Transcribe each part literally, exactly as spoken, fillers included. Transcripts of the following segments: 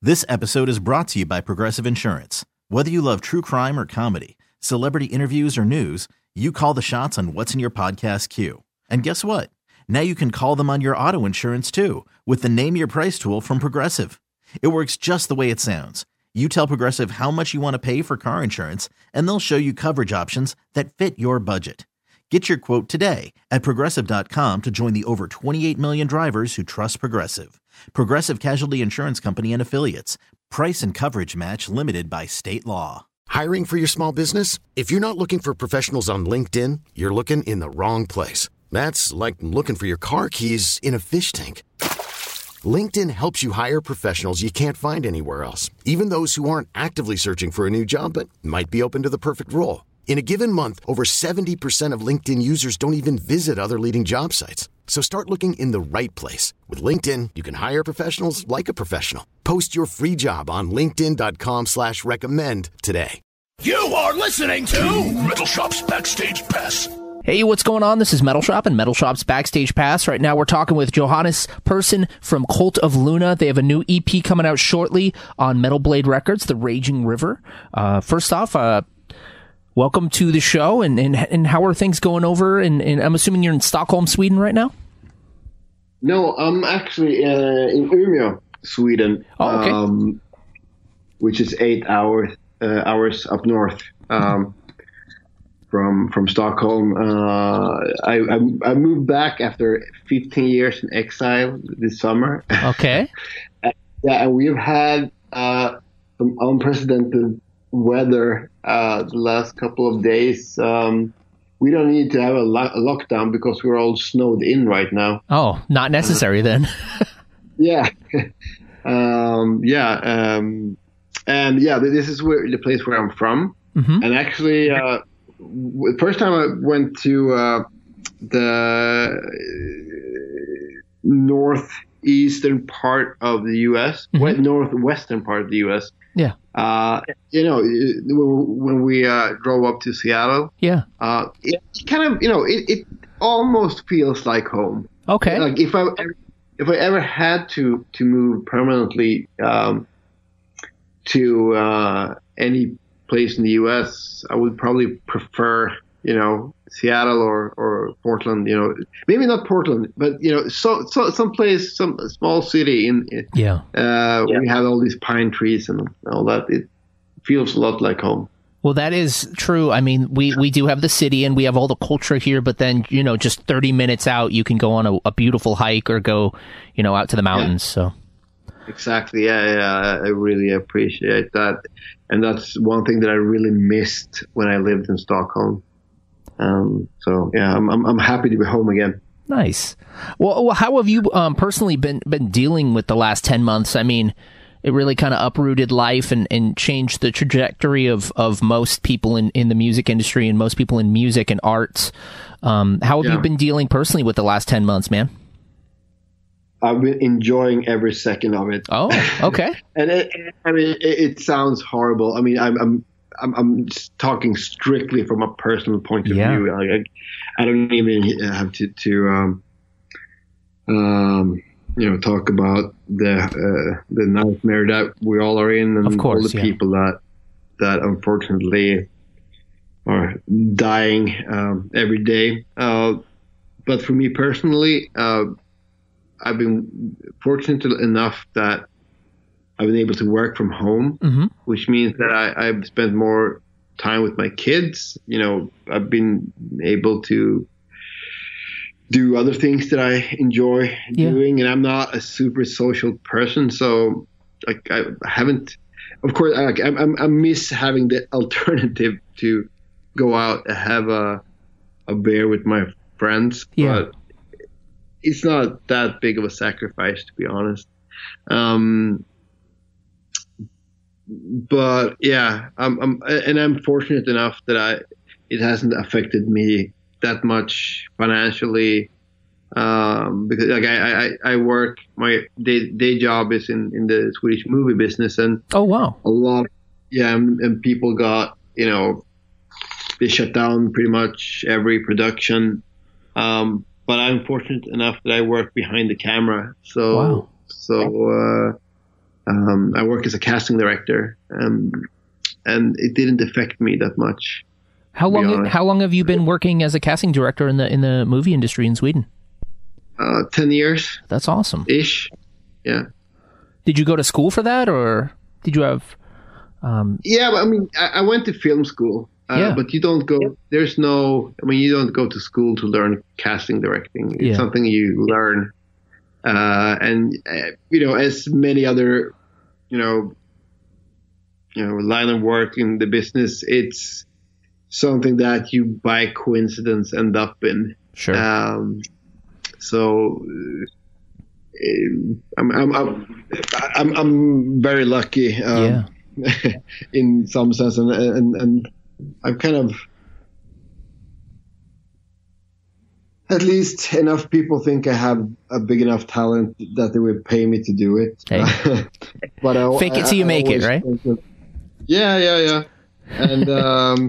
This episode is brought to you by Progressive Insurance. Whether you love true crime or comedy, celebrity interviews or news, you call the shots on what's in your podcast queue. And guess what? Now you can call them on your auto insurance too with the Name Your Price tool from Progressive. It works just the way it sounds. You tell Progressive how much you want to pay for car insurance, and they'll show you coverage options that fit your budget. Get your quote today at Progressive dot com to join the over twenty-eight million drivers who trust Progressive. Progressive Casualty Insurance Company and Affiliates. Price and coverage match limited by state law. Hiring for your small business? If you're not looking for professionals on LinkedIn, you're looking in the wrong place. That's like looking for your car keys in a fish tank. LinkedIn helps you hire professionals you can't find anywhere else, even those who aren't actively searching for a new job but might be open to the perfect role. In a given month, over seventy percent of LinkedIn users don't even visit other leading job sites. So start looking in the right place. With LinkedIn, you can hire professionals like a professional. Post your free job on linkedin dot com slash recommend today. You are listening to Metal Shop's Backstage Pass. Hey, what's going on? This is Metal Shop and Metal Shop's Backstage Pass. Right now we're talking with Johannes Persson from Cult of Luna. They have a new E P coming out shortly on Metal Blade Records, The Raging River. Uh, first off, uh, welcome to the show, and, and and how are things going over? And, and I'm assuming you're in Stockholm, Sweden right now? No, I'm actually uh, in Umeå, Sweden, oh, okay. um, which is eight hours uh, hours up north um, from from Stockholm. Uh, I, I I moved back after fifteen years in exile this summer. Okay. Yeah, and we've had uh, some unprecedented weather uh, the last couple of days. Um, we don't need to have a, lo- a lockdown because we're all snowed in right now. Oh, not necessary uh, then. yeah. um, yeah. Um, and yeah, this is where the place where I'm from. Mm-hmm. And actually, uh, the first time I went to uh, the northeastern part of the U S, mm-hmm. northwestern part of the U S, yeah. Uh, you know, when we uh, drove up to Seattle, yeah, uh, it kind of, you know, it, it almost feels like home. Okay. Like if I if I ever had to to move permanently um, to uh, any place in the U S, I would probably prefer, you know, Seattle or, or Portland. You know, maybe not Portland, but you know, so so some place, some small city in. Yeah. Uh, yeah. We have all these pine trees and all that. It feels a lot like home. Well, that is true. I mean, we, we do have the city and we have all the culture here, but then, you know, just thirty minutes out, you can go on a, a beautiful hike or go, you know, out to the mountains. Yeah. So. Exactly. Yeah, yeah. I really appreciate that. And that's one thing that I really missed when I lived in Stockholm. Um, so yeah, I'm, I'm I'm happy to be home again. Nice. Well, how have you um, personally been been dealing with the last ten months? I mean, it really kind of uprooted life and, and changed the trajectory of, of most people in, in the music industry and most people in music and arts. Um, how have yeah. you been dealing personally with the last ten months, man? I've been enjoying every second of it. Oh, okay. and it, I mean, it, it sounds horrible. I mean, I'm. I'm I'm, I'm talking strictly from a personal point of yeah. view. Like, I, I don't even have to, to um, um, you know, talk about the uh, the nightmare that we all are in, and of course, all the yeah. people that that unfortunately are dying um, every day. Uh, but for me personally, uh, I've been fortunate enough that I've been able to work from home, mm-hmm. which means that I, I've spent more time with my kids. You know, I've been able to do other things that I enjoy yeah. doing, and I'm not a super social person, so like I haven't. Of course, I, like, I, I miss having the alternative to go out and have a a beer with my friends, yeah. but it's not that big of a sacrifice, to be honest. Um, But yeah, I'm, I'm, and I'm fortunate enough that I, it hasn't affected me that much financially, um, because like I, I, I work, my day, day job is in, in the Swedish movie business, and oh wow, a lot, yeah, and, and people got, you know, they shut down pretty much every production, um, but I'm fortunate enough that I work behind the camera, so wow. so. Uh, Um, I work as a casting director, um, and it didn't affect me that much. How long? How long have you been working as a casting director in the in the movie industry in Sweden? Uh, ten years. That's awesome. Ish. Yeah. Did you go to school for that, or did you have? Um... Yeah, I mean, I, I went to film school, uh, yeah. but you don't go. There's no. I mean, you don't go to school to learn casting directing. It's yeah. something you learn, uh, and uh, you know, as many other, you know, you know, line of work in the business, it's something that you by coincidence end up in. Sure. Um, so. Uh, I'm, I'm I'm I'm I'm very lucky. Um, yeah. in some sense, and, and and I'm kind of at least enough people think I have a big enough talent that they would pay me to do it. Hey. But I, fake it till you make it, right? That, yeah, yeah, yeah, and um,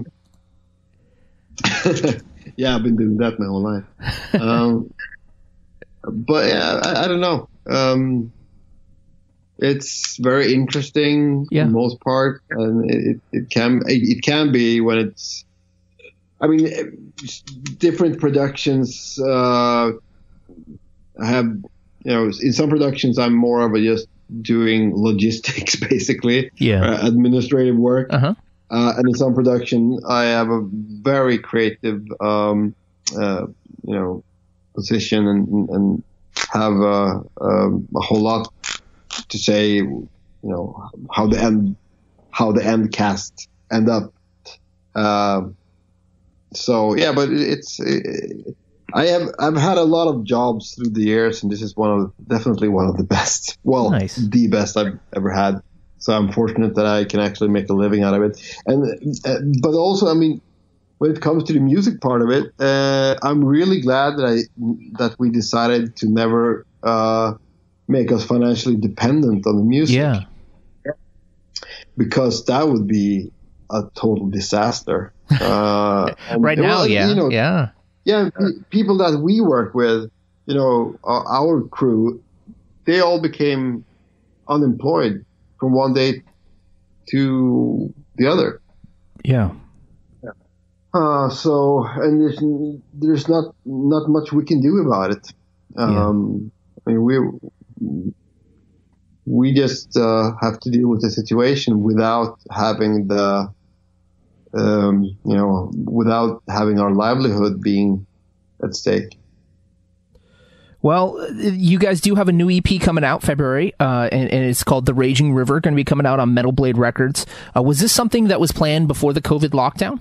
yeah, I've been doing that my whole life. Um, But yeah, I, I don't know. Um, it's very interesting yeah. for the most part, and it, it can it, it can be when it's. I mean, different productions. Uh, I have, you know, in some productions I'm more of a just doing logistics, basically, yeah, uh, administrative work, uh-huh. uh, and in some production I have a very creative, um, uh, you know. position and, and have a, a, a whole lot to say, you know, how the end how the end cast end up. Uh, so yeah, but it's it, I have I've had a lot of jobs through the years, and this is one of definitely one of the best. Well, nice. The best I've ever had. So I'm fortunate that I can actually make a living out of it, and uh, but also I mean. When it comes to the music part of it, uh, I'm really glad that I that we decided to never uh, make us financially dependent on the music. Yeah. Because that would be a total disaster. Uh, right now, well, yeah, you know, yeah, yeah. P- people that we work with, you know, our, our crew, they all became unemployed from one day to the other. Yeah. Uh, so, and there's there's not not much we can do about it. Um, yeah. I mean, we we just uh, have to deal with the situation without having the, um, you know, without having our livelihood being at stake. Well, you guys do have a new E P coming out February, uh, and, and it's called The Raging River, going to be coming out on Metal Blade Records. Uh, was this something that was planned before the COVID lockdown?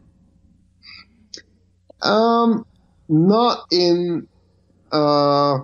Um, not in, uh,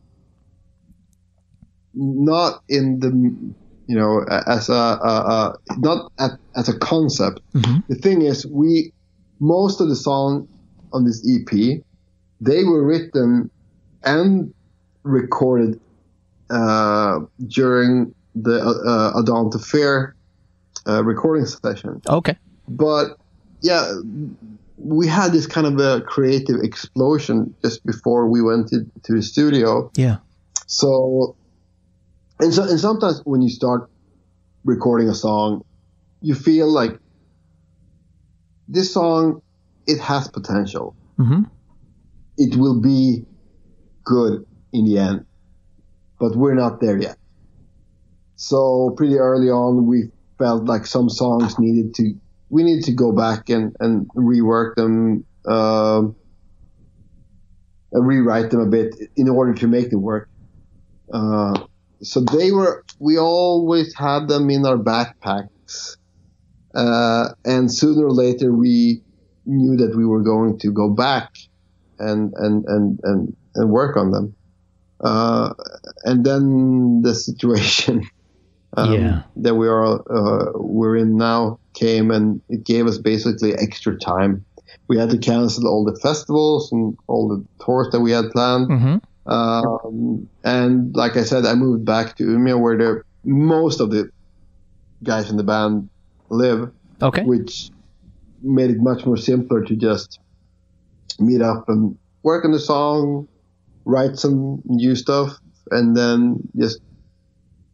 not in the, you know, as a, uh, uh, not at, as a concept. Mm-hmm. The thing is, we, most of the songs on this E P, they were written and recorded, uh, during the, uh, Adante Fair, uh, recording session. Okay. But, yeah, we had this kind of a creative explosion just before we went to, to the studio. Yeah. So, and so, and sometimes when you start recording a song, you feel like this song, it has potential. Mm-hmm. It will be good in the end, but we're not there yet. So pretty early on, we felt like some songs needed to we need to go back and, and rework them, uh, and rewrite them a bit in order to make them work. Uh, so they were, we always had them in our backpacks. Uh, and sooner or later we knew that we were going to go back and, and, and, and, and work on them. Uh, and then the situation um, yeah. that we are, uh, we're in now came, and it gave us basically extra time. We had to cancel all the festivals and all the tours that we had planned. Mm-hmm. Um, and like I said, I moved back to Umeå, where the, most of the guys in the band live. Okay. Which made it much more simpler to just meet up and work on the song, write some new stuff, and then just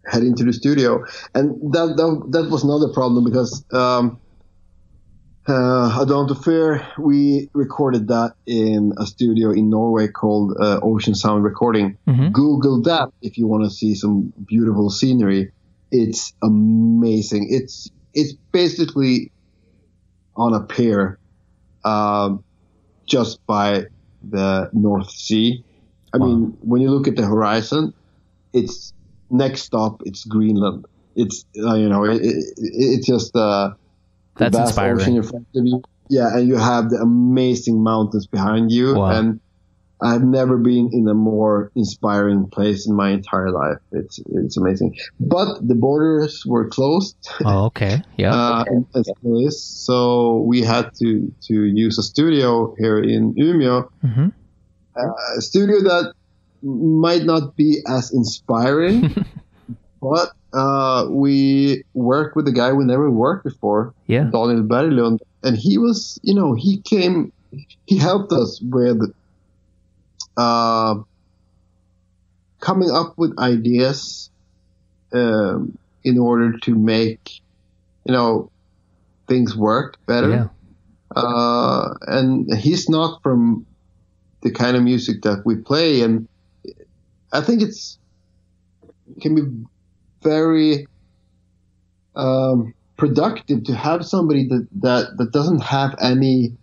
head into the studio. And that that, that was another problem because um, uh, Adam Fair, we recorded that in a studio in Norway called uh, Ocean Sound Recording. Mm-hmm. Google that if you want to see some beautiful scenery. It's amazing. It's it's basically on a pier uh, just by the North Sea. I wow. mean, when you look at the horizon, it's next stop, it's Greenland. It's, uh, you know, it, it, it's just uh, the That's vast inspiring. ocean in front of you. Yeah, and you have the amazing mountains behind you. Wow. And I've never been in a more inspiring place in my entire life. It's it's amazing. But the borders were closed. Oh, okay. Yeah. uh, and, and still is. So we had to, to use a studio here in Umeå. Mm-hmm. Uh, a studio that might not be as inspiring, but uh, we worked with a guy we never worked before, yeah. Daniel Berglund. And he was, you know, he came, he helped us with uh, coming up with ideas um, in order to make, you know, things work better. Yeah. Uh, and he's not from the kind of music that we play, and I think it's it can be very um, productive to have somebody that, that, that doesn't have any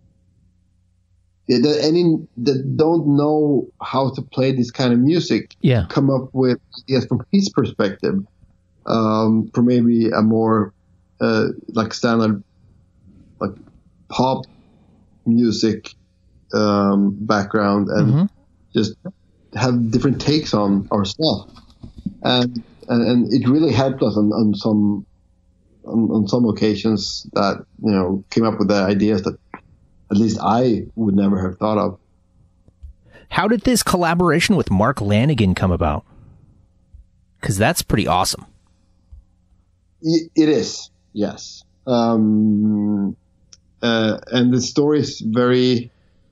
that any that don't know how to play this kind of music. Yeah. Come up with ideas from his perspective, um, for maybe a more uh, like standard like pop music um, background, and mm-hmm. just have different takes on our stuff, and and, and it really helped us on, on some on, on some occasions that, you know, came up with the ideas that at least I would never have thought of. How did this collaboration with Mark Lanegan come about? Because that's pretty awesome. It is, yes. Um, uh, and the story is very,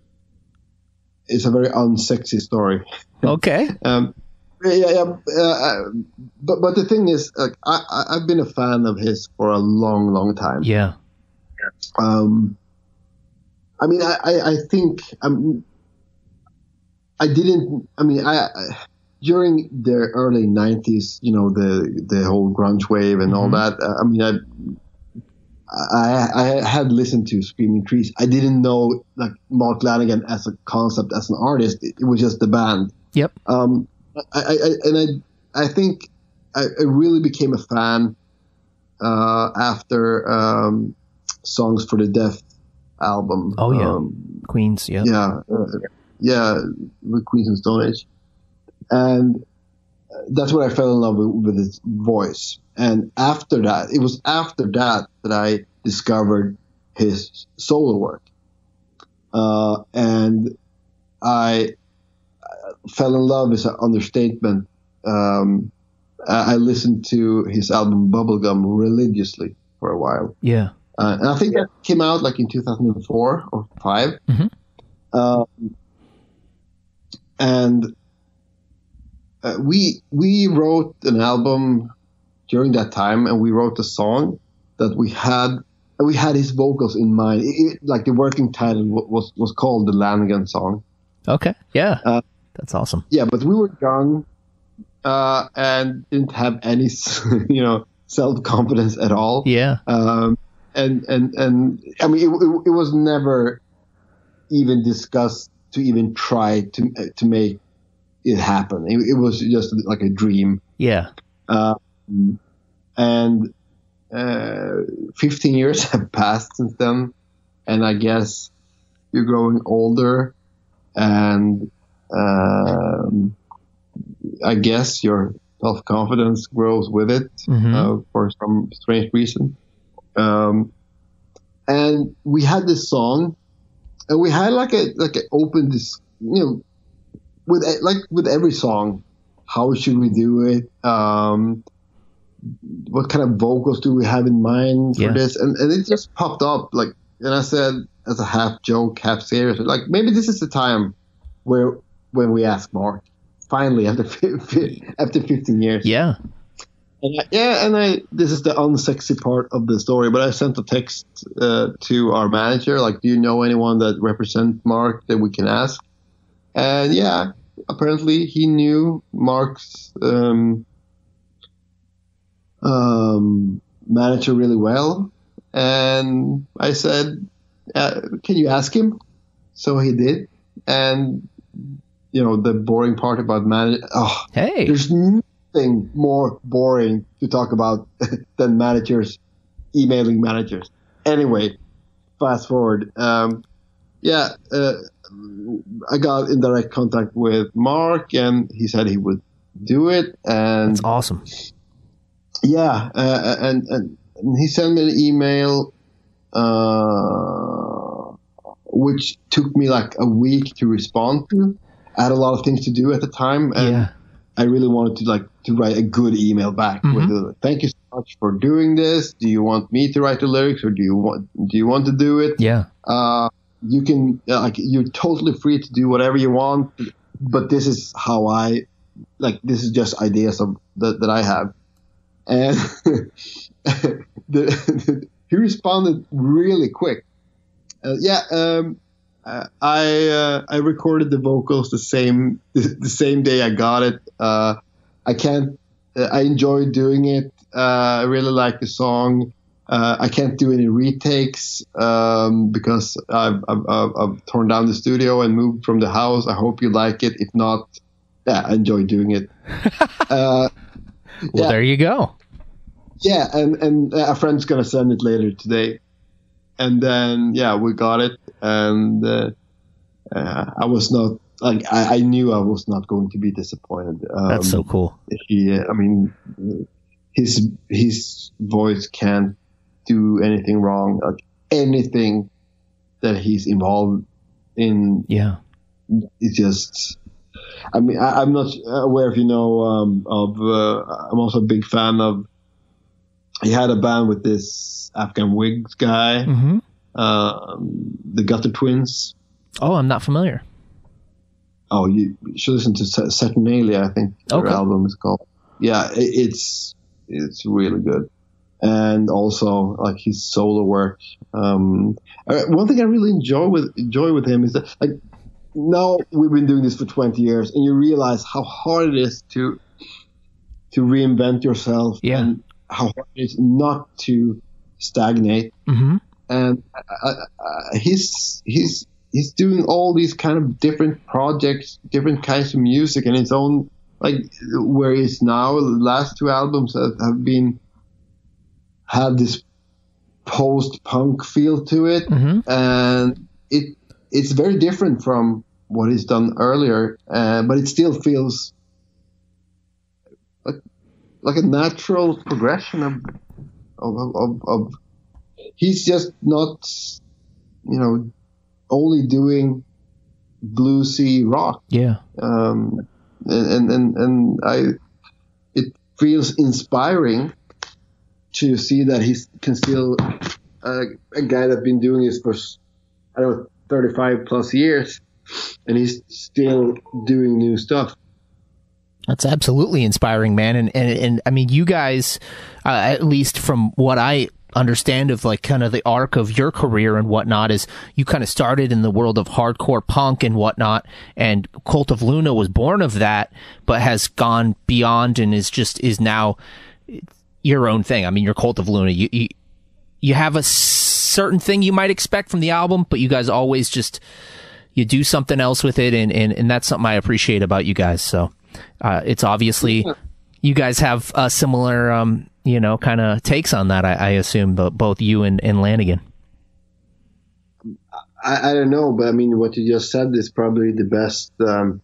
it's a very unsexy story. Okay. um, yeah, yeah. Uh, but but the thing is, like, I, I I've been a fan of his for a long, long time. Yeah. Um. I mean, I I, I think um, I didn't. I mean, I, I during the early nineties, you know, the the whole grunge wave and all that. Uh, I mean, I. I, I had listened to Screaming Trees. I didn't know like Mark Lanegan as a concept, as an artist. It, it was just the band. Yep. Um, I, I, I and I I think I, I really became a fan uh, after um, Songs for the Deaf album. Oh yeah, um, Queens. Yeah. Yeah, uh, yeah, with Queens and Stone Age, and that's where I fell in love with, with his voice. And after that, it was after that that I discovered his solo work. Uh, and I fell in love is an understatement. Um, I, I listened to his album Bubblegum religiously for a while. Yeah. Uh, and I think that came out like in two thousand four or five. Mm-hmm. Um, and uh, we we wrote an album during that time, and we wrote a song that we had, and we had his vocals in mind. It, it, like the working title was was called the Lanegan Song. Okay, yeah, uh, that's awesome. Yeah, but we were young uh, and didn't have any, you know, self confidence at all. Yeah, um, and and and I mean, it, it, it was never even discussed to even try to to make it happen. It, it was just like a dream. Yeah. Uh, and uh, fifteen years have passed since then, and I guess you're growing older, and um, I guess your self-confidence grows with it, mm-hmm. uh, for some strange reason. Um, and we had this song, and we had like a like an open this, you know, with like with every song, how should we do it? Um, what kind of vocals do we have in mind for yeah. this? And and it just popped up, like, and I said as a half joke, half serious, like maybe this is the time where when we ask Mark, finally after after fifteen years. Yeah. And I, yeah, and I this is the unsexy part of the story, but I sent a text uh, to our manager, like, do you know anyone that represents Mark that we can ask? And yeah, apparently he knew Mark's um, um, manager really well. And I said, uh, can you ask him? So he did. And, you know, the boring part about manager, oh, hey, there's nothing more boring to talk about than managers emailing managers. Anyway, fast forward. Um, yeah, uh, I got in direct contact with Mark, and he said he would do it. And that's awesome. Yeah, uh, and, and and he sent me an email, uh, which took me like a week to respond to. I had a lot of things to do at the time, and yeah. I really wanted to like to write a good email back Mm-hmm. with a, thank you so much for doing this. Do you want me to write the lyrics, or do you want do you want to do it? Yeah. Uh, you can uh, like you're totally free to do whatever you want, but this is how I like. This is just ideas of that that I have, and the, the, he responded really quick. Uh, yeah. Um, Uh, I uh, I recorded the vocals the same the, the same day I got it. Uh, I can't. Uh, I enjoy doing it. Uh, I really like the song. Uh, I can't do any retakes um, because I've, I've, I've, I've torn down the studio and moved from the house. I hope you like it. If not, yeah, I enjoy doing it. uh, well, yeah. there you go. Yeah, and and a friend's gonna send it later today. And then, yeah, we got it, and uh, uh, I was not like I, I knew I was not going to be disappointed. Um, That's so cool. He, I mean, his his voice can't do anything wrong. Like anything that he's involved in, yeah, it's just. I mean, I, I'm not aware if you know um, of. Uh, I'm also a big fan of. He had a band with this Afghan Wigs guy, mm-hmm. um, the Gutter Twins. Oh, I'm not familiar. Oh, you should listen to Saturnalia, I think their okay. album is called. Yeah, it, it's it's really good. And also, like, his solo work. Um, one thing I really enjoy with enjoy with him is that, like, now we've been doing this for twenty years, and you realize how hard it is to to reinvent yourself. Yeah. And how hard it is not to stagnate. Mm-hmm. And uh, uh, he's he's he's doing all these kind of different projects, different kinds of music, and his own, like, where he's now. The last two albums have, have been had this post-punk feel to it, mm-hmm. and it it's very different from what he's done earlier, uh, but it still feels like like a natural progression of of, of, of he's just not, you know, only doing bluesy rock. Yeah. Um, and, and, and I, it feels inspiring to see that he can still, uh, a guy that's been doing this for, I don't know, thirty-five plus years, and he's still doing new stuff. That's absolutely inspiring, man. And, and, and I mean, you guys, uh, at least from what I understand of, like, kind of the arc of your career and whatnot, is you kind of started in the world of hardcore punk and whatnot, and Cult of Luna was born of that, but has gone beyond and is just, is now your own thing. I mean, you're Cult of Luna. You, you, you have a certain thing you might expect from the album, but you guys always just, you do something else with it. And, and, and that's something I appreciate about you guys. So, Uh, it's obviously you guys have a similar, um, you know, kind of takes on that. I, I assume both you and, and Lanigan. I, I don't know, but I mean, what you just said is probably the best. Um,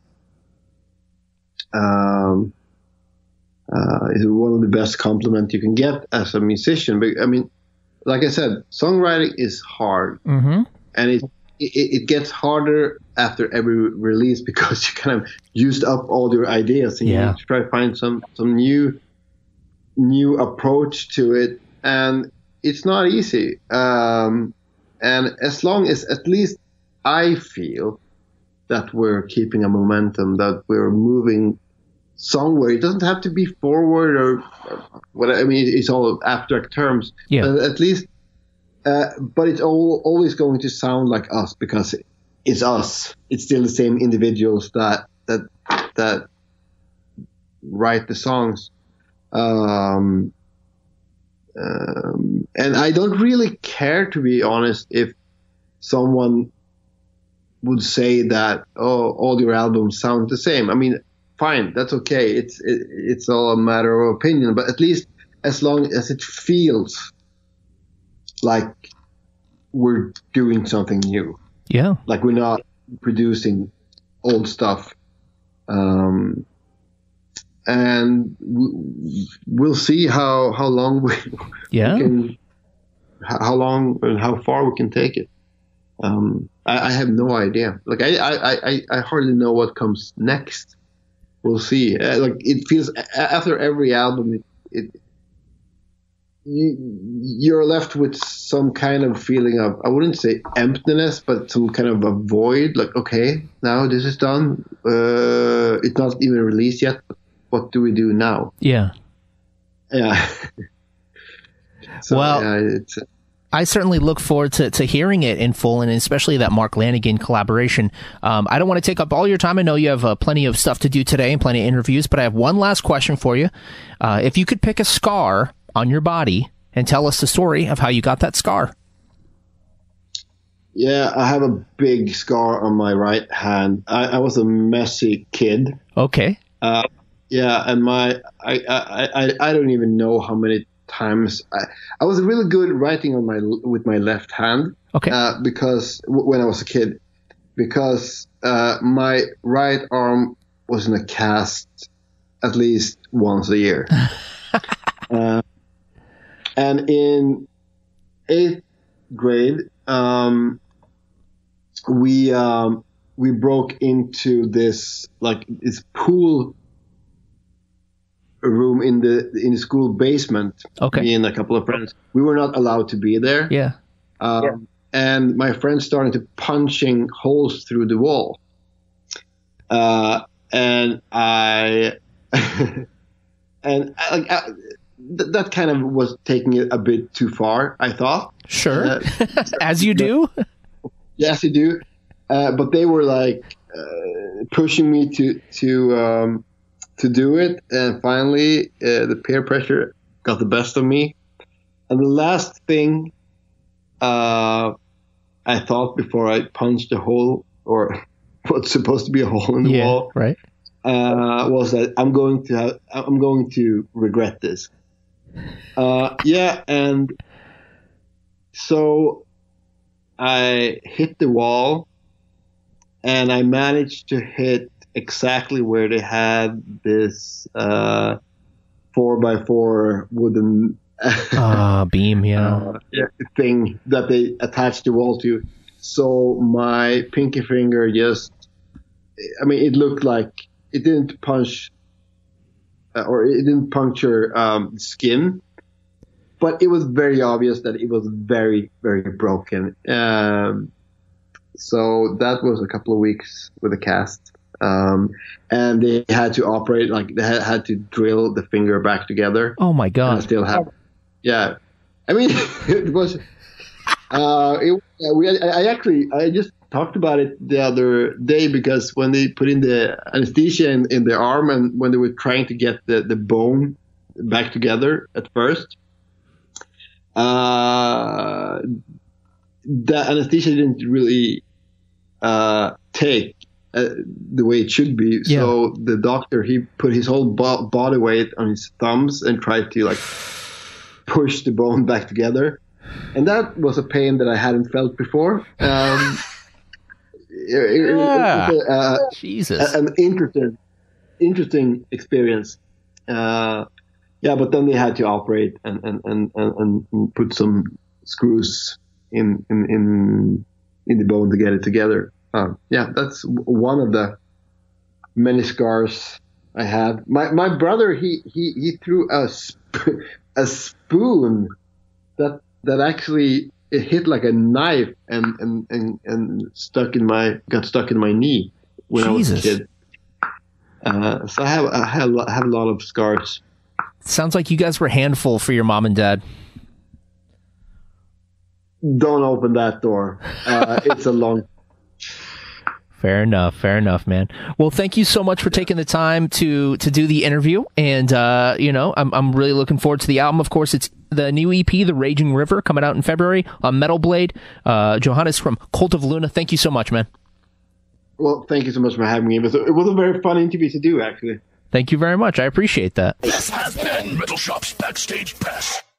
um, uh, is one of the best compliments you can get as a musician. But I mean, like I said, songwriting is hard, mm-hmm. and it, it it gets harder after every release because you kind of used up all your ideas, and yeah. you need to try to find some some new new approach to it, and it's not easy. Um, and as long as at least I feel that we're keeping a momentum, that we're moving song where it doesn't have to be forward or what. I mean, it's all abstract terms. Yeah. Uh, at least, uh, but it's all, always going to sound like us because it's us. It's still the same individuals that that that write the songs. Um, um, and I don't really care, to be honest, if someone would say that, oh, all your albums sound the same. I mean, fine, that's okay. It's it, it's all a matter of opinion, but at least as long as it feels like we're doing something new. Yeah. Like we're not producing old stuff. Um, and we, we'll see how, how long we, yeah. we can, how long and how far we can take it. Um, I, I have no idea. Like I, I, I, I hardly know what comes next. We'll see. Uh, like it feels after every album, it, it you, you're left with some kind of feeling of, I wouldn't say emptiness, but some kind of a void. Like, okay, now this is done. Uh, it's not even released yet. But what do we do now? Yeah. Yeah. so, well, yeah, it's. I certainly look forward to, to hearing it in full, and especially that Mark Lanegan collaboration. Um, I don't want to take up all your time. I know you have uh, plenty of stuff to do today and plenty of interviews, but I have one last question for you. Uh, if you could pick a scar on your body and tell us the story of how you got that scar. Yeah, I have a big scar on my right hand. I, I was a messy kid. Okay. Uh, yeah, and my I, I, I, I don't even know how many times I, I was really good writing on my with my left hand. Okay. Uh, because w- when I was a kid, because uh, my right arm was in a cast at least once a year. uh, and in eighth grade, um, we um, we broke into this like this pool room in the in the school basement. Okay. Me and a couple of friends. We were not allowed to be there. Yeah. Um, yeah. And my friend started to punching holes through the wall. Uh, and I and I, like I, th- that kind of was taking it a bit too far, I thought. Sure. Uh, As you do. Yes, you do. Uh, but they were like uh, pushing me to to. Um, to do it, and finally uh, the peer pressure got the best of me. And the last thing uh, I thought before I punched a hole, or what's supposed to be a hole in the yeah, wall, right, uh, was that I'm going to have, I'm going to regret this. Uh, yeah, and so I hit the wall, and I managed to hit exactly where they had this uh, four by four wooden uh, beam, yeah. uh, thing that they attached the wall to. So my pinky finger just, I mean, it looked like it didn't punch uh, or it didn't puncture um, skin, but it was very obvious that it was very, very broken. Um, so that was a couple of weeks with a cast. Um, and they had to operate, like they had, had to drill the finger back together. Oh my God. And I still have, yeah. I mean, it was, uh, it, we, I, I actually, I just talked about it the other day because when they put in the anesthesia in, in the arm and when they were trying to get the, the bone back together at first, uh, the anesthesia didn't really, uh, take Uh, the way it should be. Yeah. So the doctor, he put his whole bo- body weight on his thumbs and tried to like push the bone back together. And that was a pain that I hadn't felt before. Um, it, it, yeah. it, it, uh, Jesus. an interesting, interesting experience. Uh, yeah, but then they had to operate and, and, and, and, and put some screws in, in, in, in the bone to get it together. Um, yeah, that's one of the many scars I had. My my brother, he he, he threw a sp- a spoon that that actually it hit like a knife and, and, and, and stuck in my got stuck in my knee when Jesus. I was a kid. Uh, so I have I have, I have a lot of scars. Sounds like you guys were a handful for your mom and dad. Don't open that door. Uh, it's a long. Fair enough. Fair enough, man. Well, thank you so much for taking the time to to do the interview. And, uh, you know, I'm I'm really looking forward to the album. Of course, it's the new E P, The Raging River, coming out in February on Metal Blade. Uh, Johannes from Cult of Luna, thank you so much, man. Well, thank you so much for having me. It was a, it was a very fun interview to do, actually. Thank you very much. I appreciate that. This has been Metal Shop's Backstage Pass.